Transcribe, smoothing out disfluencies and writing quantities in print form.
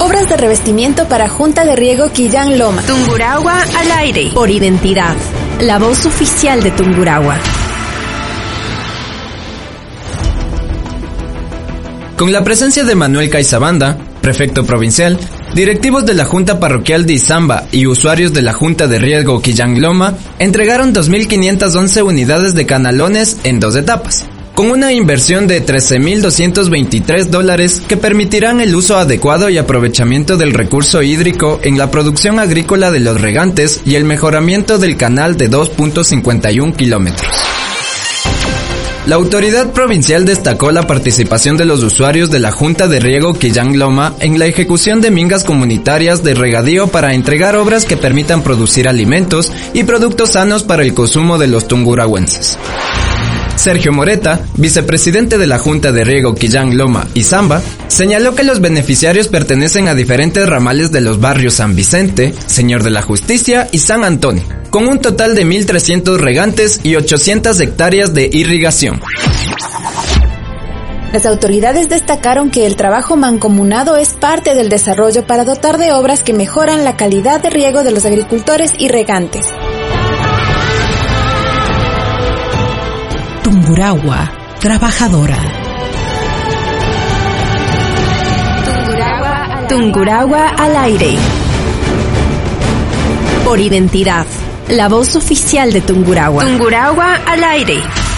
Obras de revestimiento para Junta de Riego Quillán Loma. Tungurahua al aire. Por identidad, la voz oficial de Tungurahua. Con la presencia de Manuel Caizabanda, prefecto provincial, directivos de la Junta Parroquial de Izamba y usuarios de la Junta de Riego Quillán Loma entregaron 2.511 unidades de canalones en 2 etapas, con una inversión de $13.223 que permitirán el uso adecuado y aprovechamiento del recurso hídrico en la producción agrícola de los regantes y el mejoramiento del canal de 2.51 kilómetros. La autoridad provincial destacó la participación de los usuarios de la Junta de Riego Quillán Loma en la ejecución de mingas comunitarias de regadío para entregar obras que permitan producir alimentos y productos sanos para el consumo de los tungurahuenses. Sergio Moreta, vicepresidente de la Junta de Riego Quillán Loma y Izamba, señaló que los beneficiarios pertenecen a diferentes ramales de los barrios San Vicente, Señor de la Justicia y San Antonio, con un total de 1.300 regantes y 800 hectáreas de irrigación. Las autoridades destacaron que el trabajo mancomunado es parte del desarrollo para dotar de obras que mejoran la calidad de riego de los agricultores y regantes. Tungurahua, trabajadora. Tungurahua al aire. Por identidad, la voz oficial de Tungurahua. Tungurahua al aire.